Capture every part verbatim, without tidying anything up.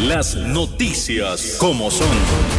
Las noticias como son.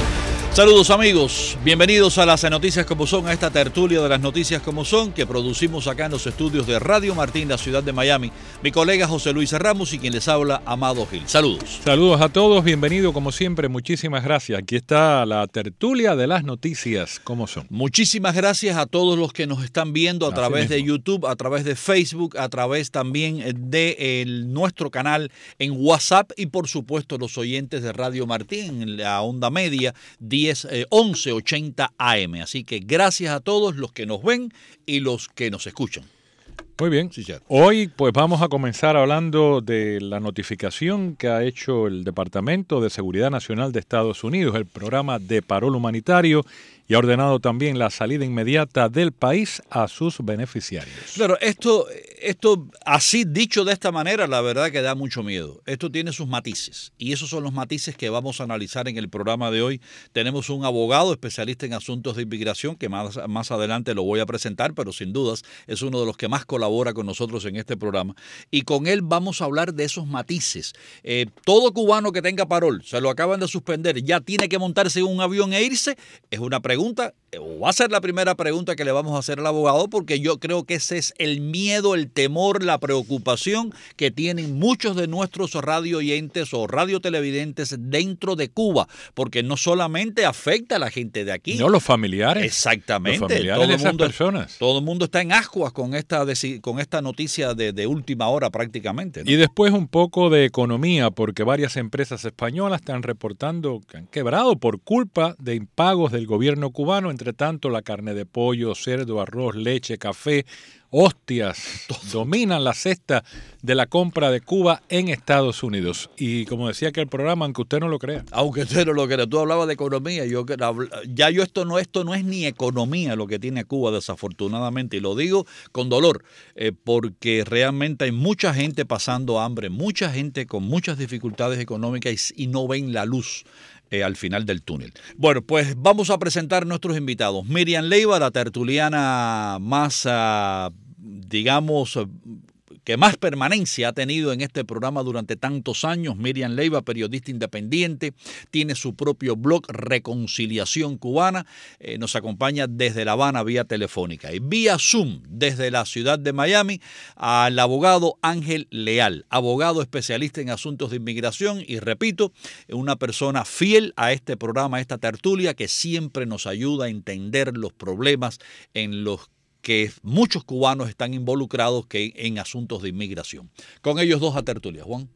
Saludos amigos, bienvenidos a las noticias como son, a esta tertulia de las noticias como son que producimos acá en los estudios de Radio Martín, la ciudad de Miami. Mi colega José Luis Ramos y quien les habla, Amado Gil. Saludos. Saludos a todos, bienvenido como siempre, muchísimas gracias. Aquí está la tertulia de las noticias como son. Muchísimas gracias a todos los que nos están viendo a Así través mismo. de YouTube, a través de Facebook, a través también de el, nuestro canal en WhatsApp y por supuesto los oyentes de Radio Martín en la onda media diez, once ochenta A M. Así que gracias a todos los que nos ven y los que nos escuchan. Muy bien. Sí, señor. Hoy pues vamos a comenzar hablando de la notificación que ha hecho el Departamento de Seguridad Nacional de Estados Unidos, el programa de parol humanitario, y ha ordenado también la salida inmediata del país a sus beneficiarios. Claro, esto, esto así dicho de esta manera, la verdad que da mucho miedo. Esto tiene sus matices y esos son los matices que vamos a analizar en el programa de hoy. Tenemos un abogado especialista en asuntos de inmigración que más, más adelante lo voy a presentar, pero sin dudas es uno de los que más colabora con nosotros en este programa. Y con él vamos a hablar de esos matices. Eh, todo cubano que tenga parol, se lo acaban de suspender, ya tiene que montarse en un avión e irse, es una pregunta. Pregunta, o va a ser la primera pregunta que le vamos a hacer al abogado, porque yo creo que ese es el miedo, el temor, la preocupación que tienen muchos de nuestros radio oyentes o radiotelevidentes dentro de Cuba, porque no solamente afecta a la gente de aquí. No, los familiares. Exactamente. Los familiares todo de el esas mundo, personas. Todo el mundo está en ascuas con esta, con esta noticia de, de última hora prácticamente, ¿no? Y después un poco de economía, porque varias empresas españolas están reportando que han quebrado por culpa de impagos del gobierno cubano. Entre tanto, la carne de pollo, cerdo, arroz, leche, café, hostias, dominan la cesta de la compra de Cuba en Estados Unidos. Y como decía que el programa, aunque usted no lo crea. Aunque usted no lo crea, tú hablabas de economía, yo ya yo esto no, esto no es ni economía lo que tiene Cuba, desafortunadamente, y lo digo con dolor, eh, porque realmente hay mucha gente pasando hambre, mucha gente con muchas dificultades económicas y, y no ven la luz Eh, al final del túnel. Bueno, pues vamos a presentar nuestros invitados. Miriam Leiva, la tertuliana más, uh, digamos, uh, que más permanencia ha tenido en este programa durante tantos años. Miriam Leiva, periodista independiente, tiene su propio blog Reconciliación Cubana, eh, nos acompaña desde La Habana vía telefónica y vía Zoom desde la ciudad de Miami al abogado Ángel Leal, abogado especialista en asuntos de inmigración y repito, una persona fiel a este programa, a esta tertulia que siempre nos ayuda a entender los problemas en los que muchos cubanos están involucrados que en asuntos de inmigración. Con ellos dos a tertulia, Juan.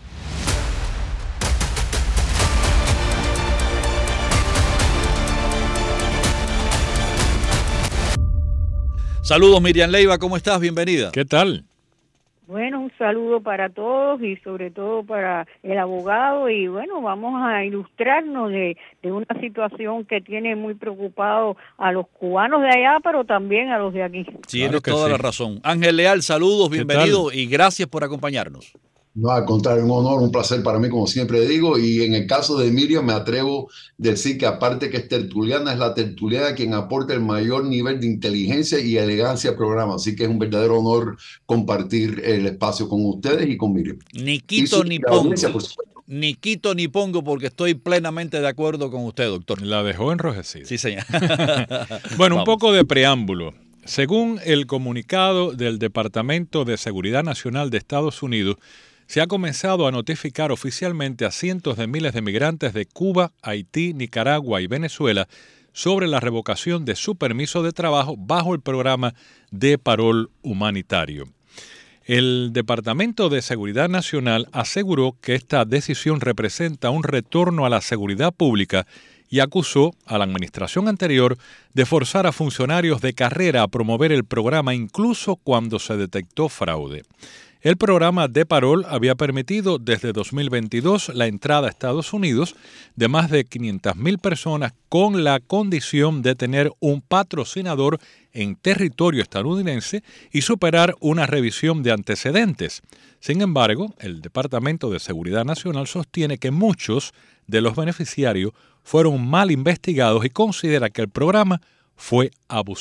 Saludos Miriam Leiva, ¿cómo estás? Bienvenida. ¿Qué tal? Bueno, un saludo para todos y sobre todo para el abogado y bueno, vamos a ilustrarnos de, de una situación que tiene muy preocupado a los cubanos de allá, pero también a los de aquí. Tienes Claro que toda sí. la razón. Ángel Leal, saludos, ¿Qué bienvenido tal? y gracias por acompañarnos. No, al contrario, un honor, un placer para mí, como siempre digo, y en el caso de Miriam me atrevo a decir que aparte que es tertuliana, es la tertuliana quien aporta el mayor nivel de inteligencia y elegancia al programa, así que es un verdadero honor compartir el espacio con ustedes y con Miriam. Ni Y quito su ni audiencia, pongo. por supuesto. Ni quito ni pongo porque estoy plenamente de acuerdo con usted, doctor. La dejó enrojecida. Sí, señor. Bueno, un Vamos. poco de preámbulo. Según el comunicado del Departamento de Seguridad Nacional de Estados Unidos, se ha comenzado a notificar oficialmente a cientos de miles de migrantes de Cuba, Haití, Nicaragua y Venezuela sobre la revocación de su permiso de trabajo bajo el programa de parol humanitario. El Departamento de Seguridad Nacional aseguró que esta decisión representa un retorno a la seguridad pública y acusó a la administración anterior de forzar a funcionarios de carrera a promover el programa incluso cuando se detectó fraude. El programa de parol había permitido desde dos mil veintidós la entrada a Estados Unidos de más de quinientas mil personas con la condición de tener un patrocinador en territorio estadounidense y superar una revisión de antecedentes. Sin embargo, el Departamento de Seguridad Nacional sostiene que muchos de los beneficiarios fueron mal investigados y considera que el programa fue abusado.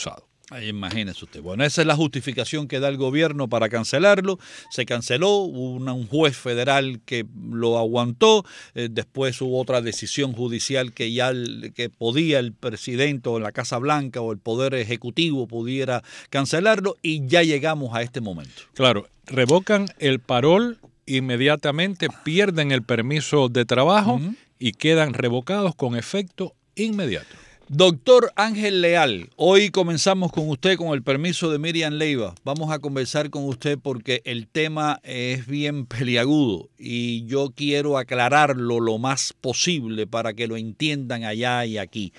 Ay, imagínese usted. Bueno, esa es la justificación que da el gobierno para cancelarlo. Se canceló, hubo una, un juez federal que lo aguantó, eh, después hubo otra decisión judicial que ya el, que podía el presidente o la Casa Blanca o el Poder Ejecutivo pudiera cancelarlo y ya llegamos a este momento. Claro, revocan el parol inmediatamente, pierden el permiso de trabajo uh-huh. y quedan revocados con efecto inmediato. Doctor Ángel Leal, hoy comenzamos con usted con el permiso de Miriam Leiva. Vamos a conversar con usted porque el tema es bien peliagudo y yo quiero aclararlo lo más posible para que lo entiendan allá y aquí.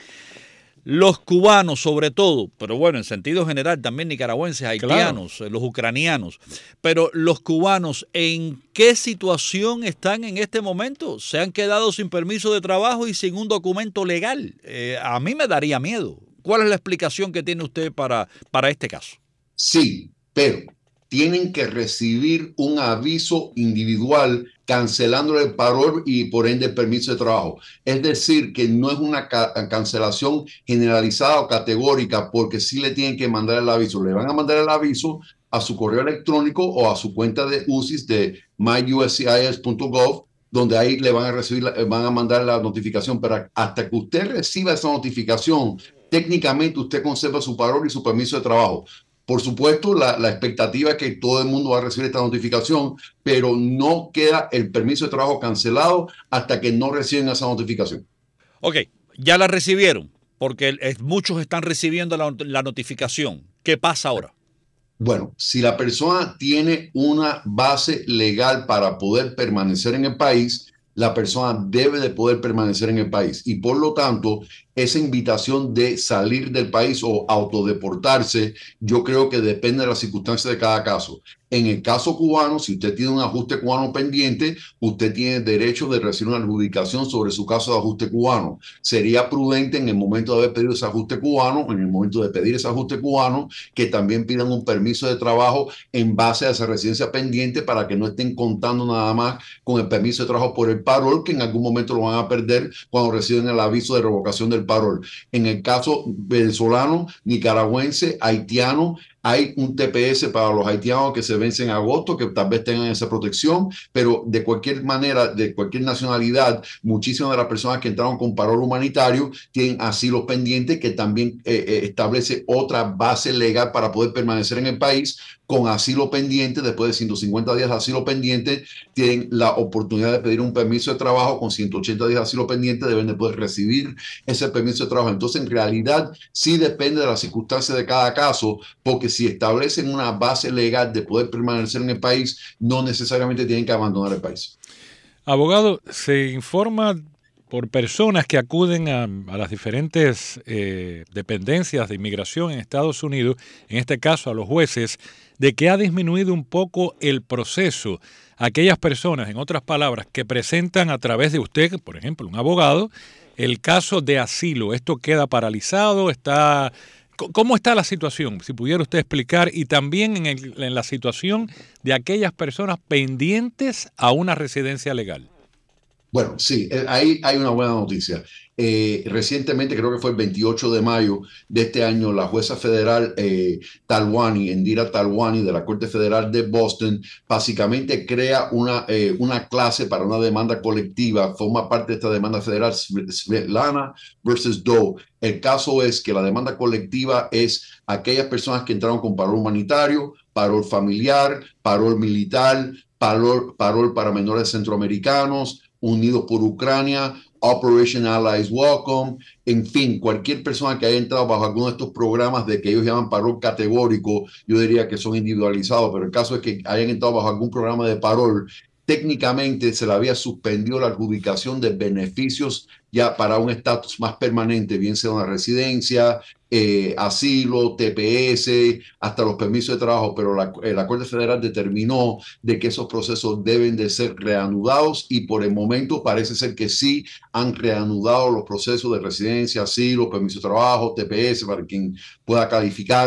Los cubanos sobre todo, pero bueno, en sentido general también nicaragüenses, haitianos, claro. los ucranianos, pero los cubanos, ¿en qué situación están en este momento? Se han quedado sin permiso de trabajo y sin un documento legal. Eh, a mí me daría miedo. ¿Cuál es la explicación que tiene usted para, para este caso? Sí, pero tienen que recibir un aviso individual cancelando el parol y por ende el permiso de trabajo. Es decir, que no es una ca cancelación generalizada o categórica porque sí le tienen que mandar el aviso. Le van a mandar el aviso a su correo electrónico o a su cuenta de U S I S de my U S C I S punto gov, donde ahí le van a recibir, van a mandar la notificación. Pero hasta que usted reciba esa notificación, técnicamente usted conserva su parol y su permiso de trabajo. Por supuesto, la, la expectativa es que todo el mundo va a recibir esta notificación, pero no queda el permiso de trabajo cancelado hasta que no reciben esa notificación. Ok, ya la recibieron, porque muchos están recibiendo la, la notificación. ¿Qué pasa ahora? Bueno, si la persona tiene una base legal para poder permanecer en el país, la persona debe de poder permanecer en el país y por lo tanto esa invitación de salir del país o autodeportarse, yo creo que depende de las circunstancias de cada caso. En el caso cubano, si usted tiene un ajuste cubano pendiente, usted tiene derecho de recibir una adjudicación sobre su caso de ajuste cubano. Sería prudente en el momento de haber pedido ese ajuste cubano, en el momento de pedir ese ajuste cubano, que también pidan un permiso de trabajo en base a esa residencia pendiente para que no estén contando nada más con el permiso de trabajo por el parol, que en algún momento lo van a perder cuando reciben el aviso de revocación del parol. En el caso venezolano, nicaragüense, haitiano, hay un T P S para los haitianos que se vence en agosto, que tal vez tengan esa protección, pero de cualquier manera, de cualquier nacionalidad, muchísimas de las personas que entraron con parol humanitario tienen asilos pendientes que también eh, eh, establece otra base legal para poder permanecer en el país con asilo pendiente. Después de ciento cincuenta días de asilo pendiente, tienen la oportunidad de pedir un permiso de trabajo. Con ciento ochenta días de asilo pendiente deben de poder recibir ese permiso de trabajo. Entonces, en realidad, sí depende de las circunstancias de cada caso, porque si establecen una base legal de poder permanecer en el país, no necesariamente tienen que abandonar el país. Abogado, se informa por personas que acuden a, a las diferentes eh, dependencias de inmigración en Estados Unidos, en este caso a los jueces, de que ha disminuido un poco el proceso. Aquellas personas, en otras palabras, que presentan a través de usted, por ejemplo, un abogado, el caso de asilo. ¿Esto queda paralizado? ¿Está... ¿Cómo está la situación? Si pudiera usted explicar, y también en, el, en la situación de aquellas personas pendientes a una residencia legal. Bueno, sí, ahí hay una buena noticia. Eh, recientemente, creo que fue el veintiocho de mayo de este año, la jueza federal eh, Talwani, Indira Talwani, de la Corte Federal de Boston, básicamente crea una, eh, una clase para una demanda colectiva. Forma parte de esta demanda federal, Svetlana versus Doe. El caso es que la demanda colectiva es aquellas personas que entraron con parol humanitario, parol familiar, parol militar, parol, parol para menores centroamericanos, Unidos por Ucrania, Operation Allies Welcome, en fin, cualquier persona que haya entrado bajo alguno de estos programas de que ellos llaman parol categórico, yo diría que son individualizados, pero el caso es que hayan entrado bajo algún programa de parol, técnicamente se le había suspendido la adjudicación de beneficios ya para un estatus más permanente, bien sea una residencia, eh, asilo, T P S, hasta los permisos de trabajo, pero la, eh, la Corte Federal determinó de que esos procesos deben de ser reanudados y por el momento parece ser que sí han reanudado los procesos de residencia, asilo, permiso de trabajo, T P S, para quien pueda calificar.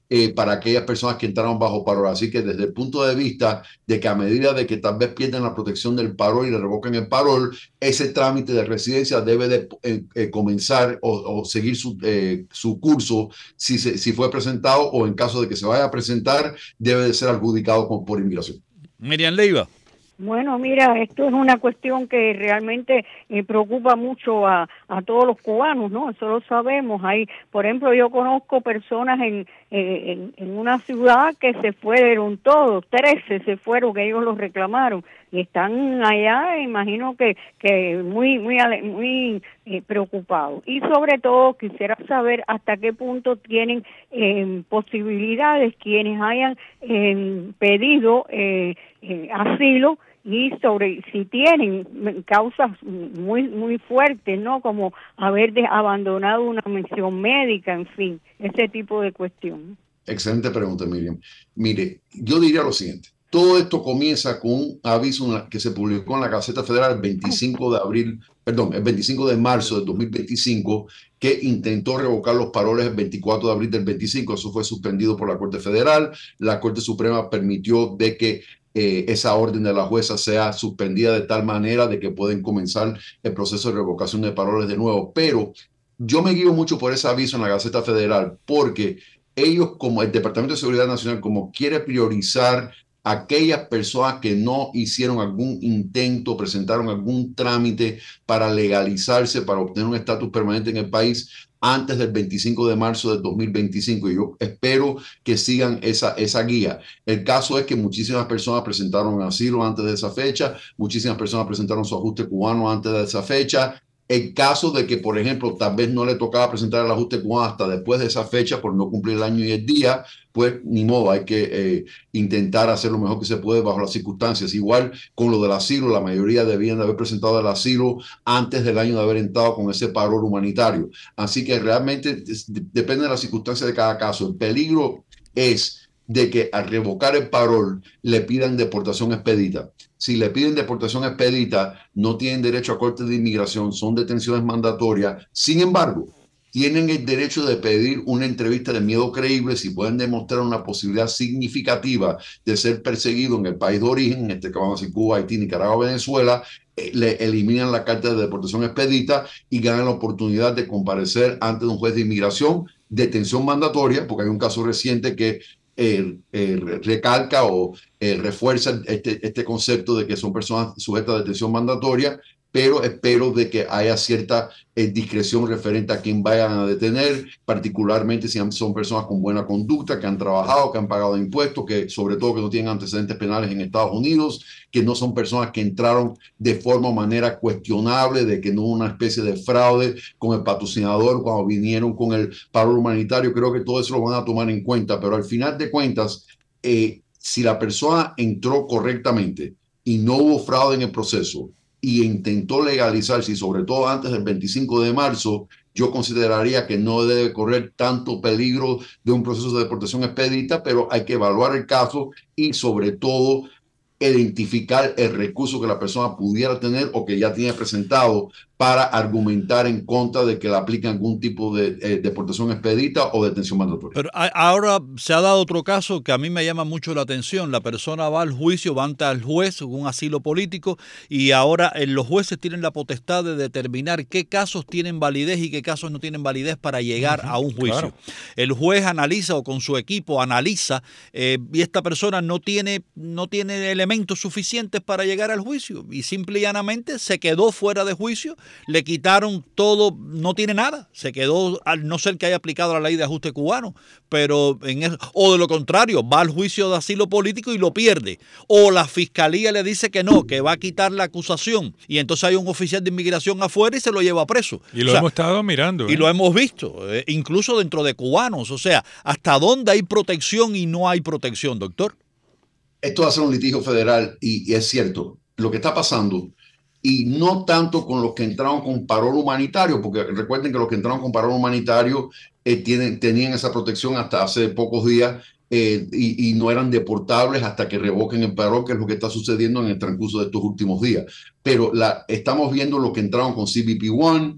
eh, para aquellas personas que entraron bajo parol. Así que desde el punto de vista de que a medida de que tal vez pierden la protección del parol y le revoquen el parol, ese trámite de residencia debe de eh, eh, comenzar o, o seguir su, eh, su curso si, se, si fue presentado, o en caso de que se vaya a presentar, debe de ser adjudicado por, por inmigración. Miriam Leiva. Bueno, mira, esto es una cuestión que realmente eh, preocupa mucho a, a todos los cubanos, ¿no? Eso lo sabemos. Hay, por ejemplo, yo conozco personas en, eh, en, en una ciudad que se fueron todos, trece se fueron, que ellos los reclamaron, y están allá, imagino que, que muy, muy, muy eh, preocupados. Y sobre todo quisiera saber hasta qué punto tienen eh, posibilidades quienes hayan eh, pedido eh, eh, asilo, y sobre si tienen causas muy muy fuertes, ¿no? Como haber de, abandonado una mención médica, en fin, ese tipo de cuestión. Excelente pregunta, Miriam. Mire, yo diría lo siguiente. Todo esto comienza con un aviso que se publicó en la Gaceta Federal el veinticinco de abril, perdón, el veinticinco de marzo del dos mil veinticinco, que intentó revocar los paroles el veinticuatro de abril del veinticinco. Eso fue suspendido por la Corte Federal. La Corte Suprema permitió de que Eh, esa orden de la jueza sea suspendida de tal manera de que pueden comenzar el proceso de revocación de paroles de nuevo. Pero yo me guío mucho por ese aviso en la Gaceta Federal, porque ellos, como el Departamento de Seguridad Nacional, como quiere priorizar aquellas personas que no hicieron algún intento, presentaron algún trámite para legalizarse, para obtener un estatus permanente en el país antes del veinticinco de marzo del dos mil veinticinco, y yo espero que sigan esa, esa guía. El caso es que muchísimas personas presentaron asilo antes de esa fecha, muchísimas personas presentaron su ajuste cubano antes de esa fecha. El caso de que, por ejemplo, tal vez no le tocaba presentar el ajuste cubano hasta después de esa fecha por no cumplir el año y el día, pues ni modo, hay que eh, intentar hacer lo mejor que se puede bajo las circunstancias. Igual con lo del asilo, la mayoría debían de haber presentado el asilo antes del año de haber entrado con ese parol humanitario. Así que realmente depende de las circunstancias de cada caso. El peligro es de que al revocar el parol le pidan deportación expedita. Si le piden deportación expedita, no tienen derecho a corte de inmigración, son detenciones mandatorias. Sin embargo, tienen el derecho de pedir una entrevista de miedo creíble si pueden demostrar una posibilidad significativa de ser perseguido en el país de origen, en este caso vamos a decir Cuba, Haití, Nicaragua, Venezuela. Eh, le eliminan la carta de deportación expedita y ganan la oportunidad de comparecer ante un juez de inmigración, detención mandatoria, porque hay un caso reciente que Eh, eh, recalca o eh, refuerza este, este concepto de que son personas sujetas a detención mandatoria, pero espero de que haya cierta eh, discreción referente a quién vayan a detener, particularmente si son personas con buena conducta, que han trabajado, que han pagado impuestos, que sobre todo que no tienen antecedentes penales en Estados Unidos, que no son personas que entraron de forma o manera cuestionable, de que no hubo una especie de fraude con el patrocinador cuando vinieron con el parol humanitario. Creo que todo eso lo van a tomar en cuenta, pero al final de cuentas, eh, si la persona entró correctamente y no hubo fraude en el proceso y intentó legalizarse, y sobre todo antes del veinticinco de marzo, yo consideraría que no debe correr tanto peligro de un proceso de deportación expedita, pero hay que evaluar el caso y sobre todo identificar el recurso que la persona pudiera tener o que ya tiene presentado para argumentar en contra de que le apliquen algún tipo de eh, deportación expedita o detención mandatoria. Pero ahora se ha dado otro caso que a mí me llama mucho la atención. La persona va al juicio, va ante el juez, un asilo político, y ahora eh, los jueces tienen la potestad de determinar qué casos tienen validez y qué casos no tienen validez para llegar uh-huh, a un juicio. Claro. El juez analiza o con su equipo analiza eh, y esta persona no tiene, no tiene elementos suficientes para llegar al juicio y simple y llanamente se quedó fuera de juicio. Le quitaron todo, no tiene nada, se quedó, al no ser que haya aplicado la ley de ajuste cubano, pero en eso, o de lo contrario, va al juicio de asilo político y lo pierde, o la fiscalía le dice que no, que va a quitar la acusación, y entonces hay un oficial de inmigración afuera y se lo lleva preso. Y lo o sea, hemos estado mirando. ¿eh? Y lo hemos visto, eh, incluso dentro de cubanos, o sea, ¿hasta dónde hay protección y no hay protección, doctor? Esto va a ser un litigio federal y, y es cierto, lo que está pasando. Y no tanto con los que entraron con parol humanitario, porque recuerden que los que entraron con parol humanitario eh, tienen, tenían esa protección hasta hace pocos días eh, y, y no eran deportables hasta que revoquen el parol, que es lo que está sucediendo en el transcurso de estos últimos días. Pero la, estamos viendo los que entraron con C B P uno,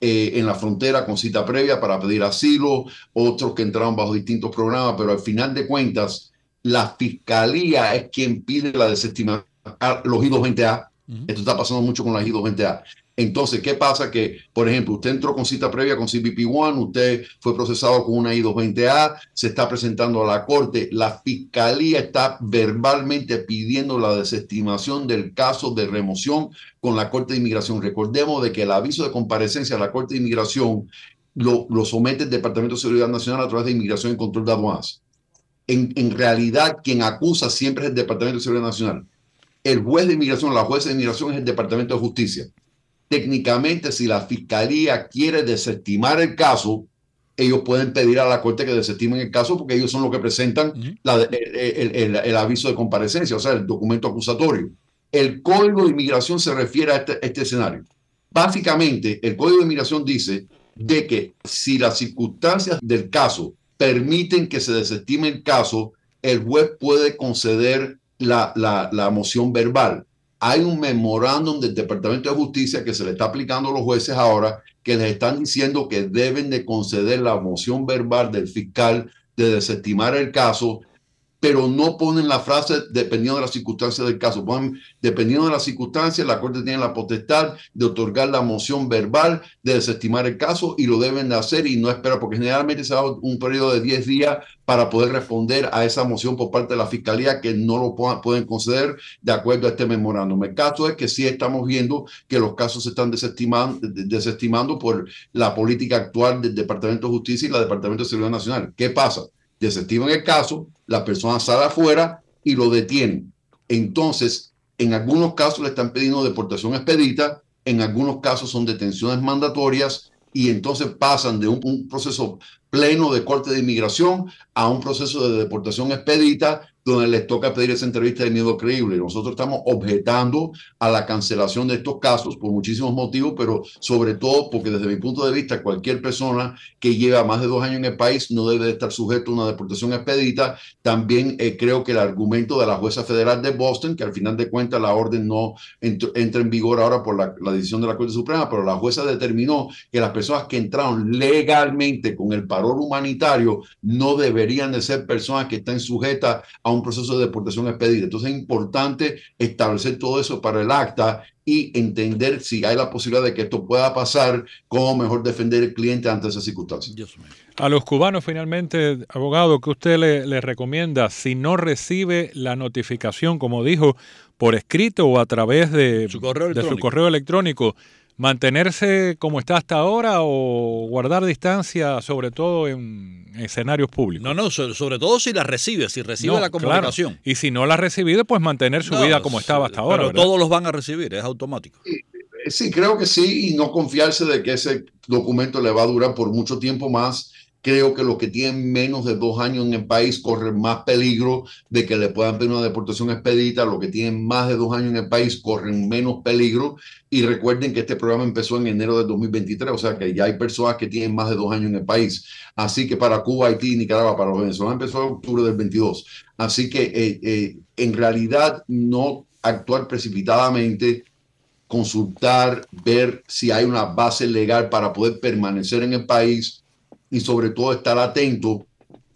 eh, en la frontera con cita previa para pedir asilo, otros que entraron bajo distintos programas, pero al final de cuentas, la fiscalía es quien pide la desestimación a los I dos veinte A. Uh-huh. Esto está pasando mucho con las I dos veinte A. Entonces, ¿qué pasa? Que, por ejemplo, usted entró con cita previa con C B P uno, usted fue procesado con una I dos veinte A, se está presentando a la corte, la fiscalía está verbalmente pidiendo la desestimación del caso de remoción con la Corte de Inmigración. Recordemos de que el aviso de comparecencia a la Corte de Inmigración lo, lo somete el Departamento de Seguridad Nacional a través de Inmigración y Control de Aduanas. En, en realidad, quien acusa siempre es el Departamento de Seguridad Nacional. El juez de inmigración, la jueza de inmigración es el Departamento de Justicia. Técnicamente, si la fiscalía quiere desestimar el caso, ellos pueden pedir a la corte que desestimen el caso porque ellos son los que presentan uh-huh. la, el, el, el, el aviso de comparecencia, o sea, el documento acusatorio. El Código de Inmigración se refiere a este, este escenario. Básicamente, el Código de Inmigración dice de que si las circunstancias del caso permiten que se desestime el caso, el juez puede conceder la, la, la moción verbal. Hay un memorándum del Departamento de Justicia que se le está aplicando a los jueces ahora, que les están diciendo que deben de conceder la moción verbal del fiscal de desestimar el caso, pero no ponen la frase dependiendo de las circunstancias del caso. Ponen, dependiendo de las circunstancias, la Corte tiene la potestad de otorgar la moción verbal de desestimar el caso y lo deben de hacer y no esperar, porque generalmente se da un periodo de diez días para poder responder a esa moción por parte de la Fiscalía que no lo pueden conceder de acuerdo a este memorándum. El caso es que sí estamos viendo que los casos se están desestimando, desestimando por la política actual del Departamento de Justicia y la Departamento de Seguridad Nacional. ¿Qué pasa? Desestiman el caso, la persona sale afuera y lo detienen. Entonces, en algunos casos le están pidiendo deportación expedita, en algunos casos son detenciones mandatorias y entonces pasan de un, un proceso pleno de corte de inmigración a un proceso de deportación expedita donde les toca pedir esa entrevista de miedo creíble. Nosotros estamos objetando a la cancelación de estos casos por muchísimos motivos, pero sobre todo porque desde mi punto de vista cualquier persona que lleva más de dos años en el país no debe estar sujeto a una deportación expedita. También eh, creo que el argumento de la jueza federal de Boston, que al final de cuentas la orden no ent entra en vigor ahora por la, la decisión de la Corte Suprema, pero la jueza determinó que las personas que entraron legalmente con el parol humanitario no deberían de ser personas que estén sujetas a un proceso de deportación expedita. Entonces es importante establecer todo eso para el acta y entender si hay la posibilidad de que esto pueda pasar, cómo mejor defender al cliente ante esas circunstancias. A los cubanos, finalmente, abogado, ¿qué usted le, le recomienda si no recibe la notificación, como dijo, por escrito o a través de su correo de su correo electrónico? ¿Mantenerse como está hasta ahora o guardar distancia, sobre todo en escenarios públicos? No, no, sobre, sobre todo si la recibe, si recibe no, la comunicación. Claro. Y si no la ha recibido, pues mantener su no, vida como estaba hasta ahora. Pero ¿verdad? Todos los van a recibir, es automático. Sí, sí, creo que sí, y no confiarse de que ese documento le va a durar por mucho tiempo más. Creo que los que tienen menos de dos años en el país corren más peligro de que le puedan pedir una deportación expedita. Los que tienen más de dos años en el país corren menos peligro. Y recuerden que este programa empezó en enero de dos mil veintitrés, o sea que ya hay personas que tienen más de dos años en el país. Así que para Cuba, Haití y Nicaragua, para los venezolanos empezó en octubre del veintidós. Así que eh, eh, en realidad no actuar precipitadamente, consultar, ver si hay una base legal para poder permanecer en el país. Y sobre todo estar atento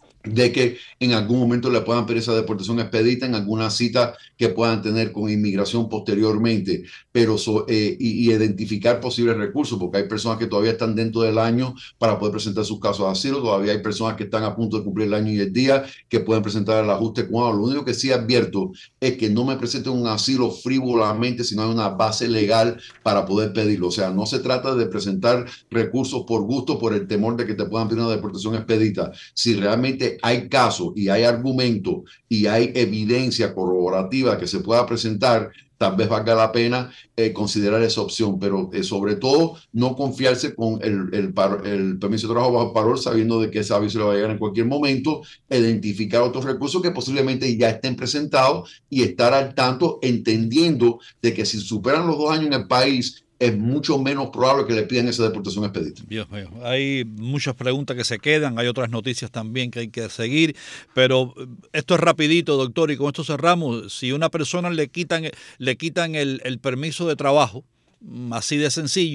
de que en algún momento le puedan pedir esa deportación expedita en alguna cita que puedan tener con inmigración posteriormente, pero so, eh, y, y identificar posibles recursos, porque hay personas que todavía están dentro del año para poder presentar sus casos de asilo, todavía hay personas que están a punto de cumplir el año y el día que pueden presentar el ajuste cubano. Lo único que sí advierto es que no me presenten un asilo frívolamente, sino hay una base legal para poder pedirlo. O sea, no se trata de presentar recursos por gusto, por el temor de que te puedan pedir una deportación expedita. Si realmente hay casos y hay argumentos y hay evidencia corroborativa que se pueda presentar, tal vez valga la pena eh, considerar esa opción, pero eh, sobre todo no confiarse con el, el, par, el permiso de trabajo bajo parol, sabiendo de que ese aviso le va a llegar en cualquier momento, identificar otros recursos que posiblemente ya estén presentados y estar al tanto, entendiendo de que si superan los dos años en el país, es mucho menos probable que le pidan esa deportación expedita. Dios mío, hay muchas preguntas que se quedan, hay otras noticias también que hay que seguir, pero esto es rapidito, doctor, y con esto cerramos. Si una persona le quitan, le quitan el, el permiso de trabajo, así de sencillo,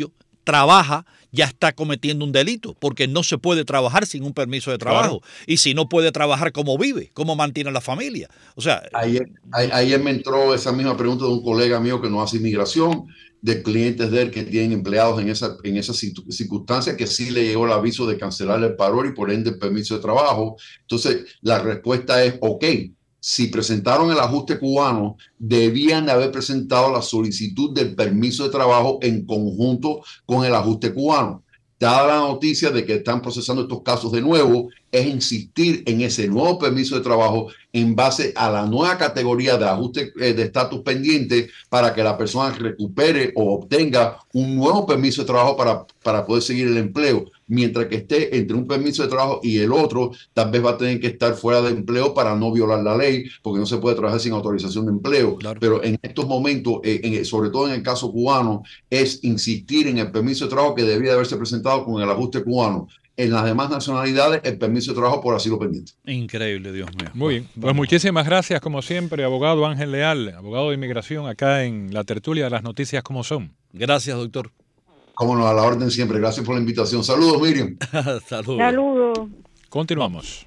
trabaja ya está cometiendo un delito, porque no se puede trabajar sin un permiso de trabajo. Claro. Y si no puede trabajar, ¿cómo vive? ¿Cómo mantiene la familia? O sea, ayer, ayer me entró esa misma pregunta de un colega mío que no hace inmigración, de clientes de él que tienen empleados en esa, en esa circunstancia, que sí le llegó el aviso de cancelar el paro y por ende el permiso de trabajo. Entonces, la respuesta es, ok, si presentaron el ajuste cubano, debían de haber presentado la solicitud del permiso de trabajo en conjunto con el ajuste cubano. Dada la noticia de que están procesando estos casos de nuevo, es insistir en ese nuevo permiso de trabajo en base a la nueva categoría de ajuste de estatus pendiente para que la persona recupere o obtenga un nuevo permiso de trabajo para, para poder seguir el empleo. Mientras que esté entre un permiso de trabajo y el otro, tal vez va a tener que estar fuera de empleo para no violar la ley, porque no se puede trabajar sin autorización de empleo. Claro. Pero en estos momentos, eh, en, sobre todo en el caso cubano, es insistir en el permiso de trabajo que debía de haberse presentado con el ajuste cubano. En las demás nacionalidades, el permiso de trabajo por asilo pendiente. Increíble, Dios mío. Muy bien. Pues muchísimas gracias, como siempre, abogado Ángel Leal, abogado de inmigración, acá en la tertulia de las noticias como son. Gracias, doctor. Cómo no, a la orden siempre. Gracias por la invitación. Saludos, Miriam. Saludos. Saludos. Continuamos.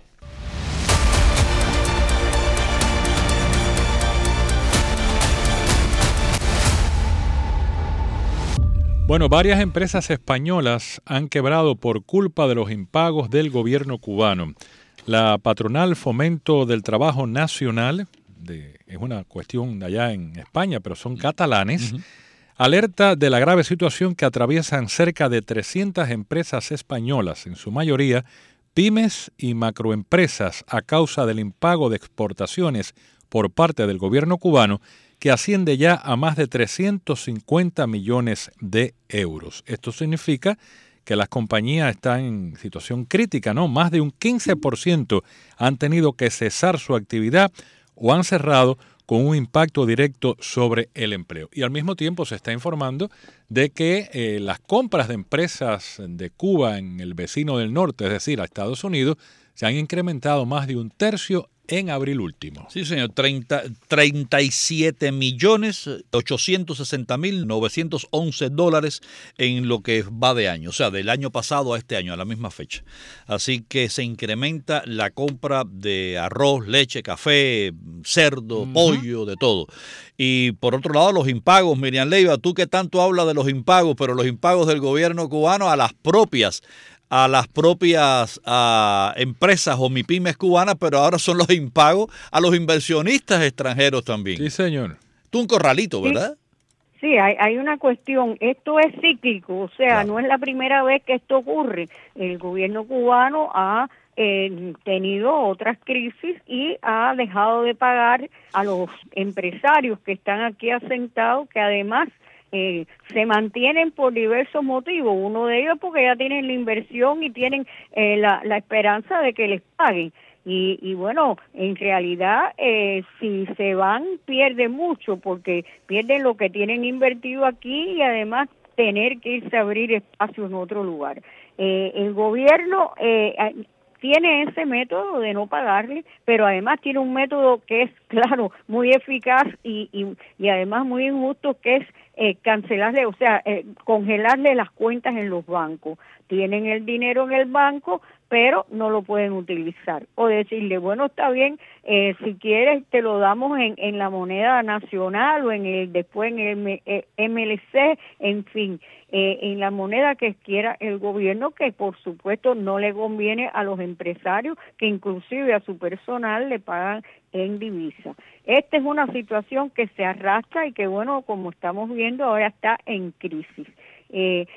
Bueno, varias empresas españolas han quebrado por culpa de los impagos del gobierno cubano. La patronal Fomento del Trabajo Nacional, de, es una cuestión de allá en España, pero son catalanes, uh-huh. alerta de la grave situación que atraviesan cerca de trescientas empresas españolas, en su mayoría pymes y macroempresas, a causa del impago de exportaciones por parte del gobierno cubano, que asciende ya a más de trescientos cincuenta millones de euros. Esto significa que las compañías están en situación crítica, ¿no? Más de un quince por ciento han tenido que cesar su actividad o han cerrado con un impacto directo sobre el empleo. Y al mismo tiempo se está informando de que eh, las compras de empresas de Cuba en el vecino del norte, es decir, a Estados Unidos, se han incrementado más de un tercio en abril último. Sí, señor, treinta, treinta y siete millones ochocientos sesenta mil novecientos once dólares en lo que va de año, o sea, del año pasado a este año, a la misma fecha. Así que se incrementa la compra de arroz, leche, café, cerdo, uh-huh. pollo, de todo. Y por otro lado, los impagos, Miriam Leiva, tú que tanto hablas de los impagos, pero los impagos del gobierno cubano a las propias a las propias a empresas o MIPYMES cubanas, pero ahora son los impagos a los inversionistas extranjeros también. Sí, señor. Tú un corralito, ¿verdad? Sí, sí hay, hay una cuestión. Esto es cíclico, o sea, claro. no es la primera vez que esto ocurre. El gobierno cubano ha eh, tenido otras crisis y ha dejado de pagar a los empresarios que están aquí asentados, que además Eh, se mantienen por diversos motivos, uno de ellos porque ya tienen la inversión y tienen eh, la, la esperanza de que les paguen y, y bueno, en realidad eh, si se van pierden mucho porque pierden lo que tienen invertido aquí y además tener que irse a abrir espacios en otro lugar. Eh, el gobierno eh, tiene ese método de no pagarle, pero además tiene un método que es, claro, muy eficaz y, y, y además muy injusto, que es eh, cancelarle, o sea, eh, congelarle las cuentas en los bancos. Tienen el dinero en el banco, pero no lo pueden utilizar. O decirle, bueno, está bien, eh, si quieres te lo damos en, en la moneda nacional o en el después en el M L C, en fin, eh, en la moneda que quiera el gobierno, que por supuesto no le conviene a los empresarios, que inclusive a su personal le pagan en divisa. Esta es una situación que se arrastra y que, bueno, como estamos viendo, ahora está en crisis. Eh,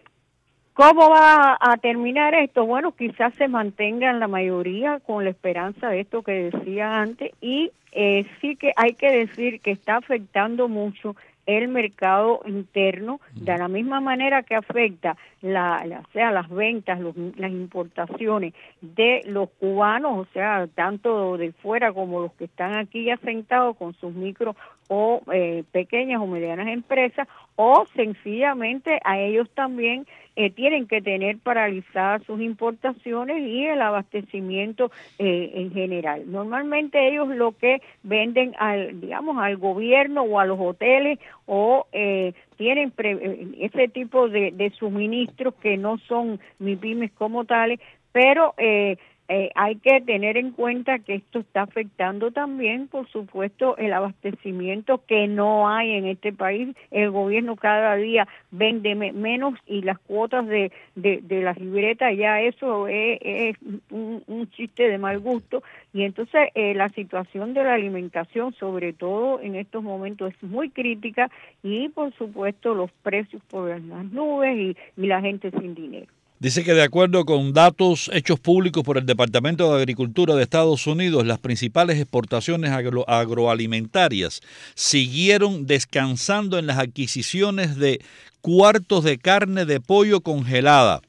¿Cómo va a terminar esto? Bueno, quizás se mantengan la mayoría con la esperanza de esto que decía antes y eh, sí que hay que decir que está afectando mucho el mercado interno, de la misma manera que afecta la, la, o sea, las ventas, los, las importaciones de los cubanos, o sea, tanto de fuera como los que están aquí asentados con sus micro o eh, pequeñas o medianas empresas, o sencillamente a ellos también eh, tienen que tener paralizadas sus importaciones y el abastecimiento eh, en general. Normalmente ellos lo que venden al, digamos, al gobierno o a los hoteles o eh, tienen pre, ese tipo de, de suministros que no son MIPYMES como tales, pero eh, Eh, hay que tener en cuenta que esto está afectando también, por supuesto, el abastecimiento que no hay en este país. El gobierno cada día vende me menos y las cuotas de, de, de las libretas, ya eso es, es un, un chiste de mal gusto. Y entonces eh, la situación de la alimentación, sobre todo en estos momentos, es muy crítica y, por supuesto, los precios por las nubes y, y la gente sin dinero. Dice que de acuerdo con datos hechos públicos por el Departamento de Agricultura de Estados Unidos, las principales exportaciones agro agroalimentarias siguieron descansando en las adquisiciones de cuartos de carne de pollo congelada,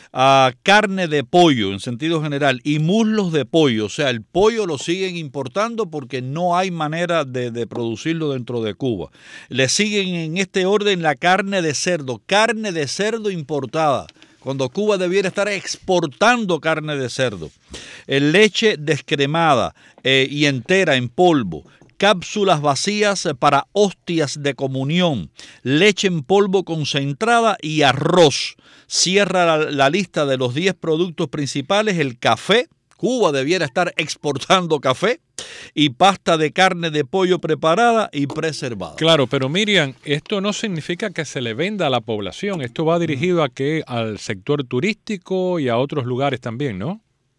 a carne de pollo en sentido general y muslos de pollo. O sea, el pollo lo siguen importando porque no hay manera de, de producirlo dentro de Cuba. Le siguen en este orden la carne de cerdo, carne de cerdo importada, cuando Cuba debiera estar exportando carne de cerdo, eh, leche descremada eh, y entera en polvo, cápsulas vacías para hostias de comunión, leche en polvo concentrada y arroz. Cierra la, la lista de los diez productos principales el café. Cuba debiera estar exportando café y pasta de carne de pollo preparada y preservada. Claro, pero Miriam, esto no significa que se le venda a la población. Esto va dirigido a que al sector turístico y a otros lugares también, ¿no?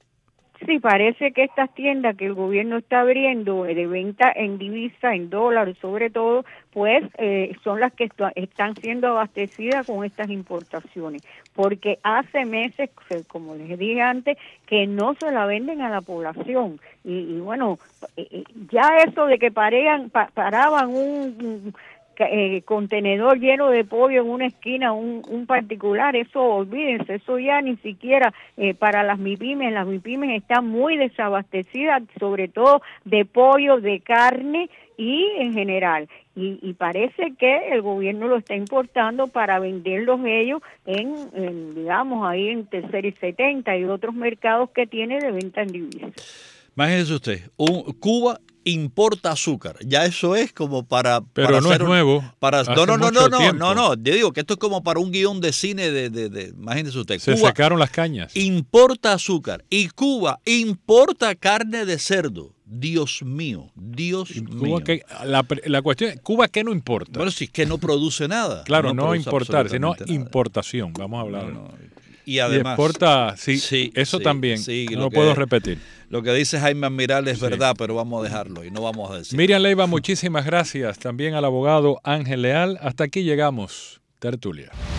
Sí, parece que estas tiendas que el gobierno está abriendo de venta en divisa, en dólares sobre todo, pues eh, son las que est están siendo abastecidas con estas importaciones, porque hace meses, como les dije antes, que no se la venden a la población. Y, y bueno, eh, ya eso de que parean, pa, paraban un... Eh, contenedor lleno de pollo en una esquina, un, un particular, eso olvídense, eso ya ni siquiera eh, para las MIPYMES, las MIPYMES están muy desabastecidas, sobre todo de pollo, de carne y en general, y, y parece que el gobierno lo está importando para venderlos ellos en, en digamos, ahí en Tercera y setenta y otros mercados que tiene de venta en divisas. Imagínese usted, un, Cuba importa azúcar. Ya eso es como para... Pero para no hacer es nuevo. Para, no, no, no, no, no, no, no. Yo digo que esto es como para un guión de cine de... de, de imagínese usted. Se Cuba sacaron las cañas. Importa azúcar y Cuba importa carne de cerdo. Dios mío, Dios Cuba mío. Que, la, la cuestión es, ¿Cuba qué no importa? Bueno, si es que no produce nada. Claro, no, no importar, sino nada. Importación. Vamos a hablar. No, no. Y además... Y exporta, sí, sí eso sí, también, sí, no lo lo que, puedo repetir. Lo que dice Jaime Admiral es sí. verdad, pero vamos a dejarlo y no vamos a decir. Miriam Leiva, muchísimas gracias. También al abogado Ángel Leal. Hasta aquí llegamos. Tertulia.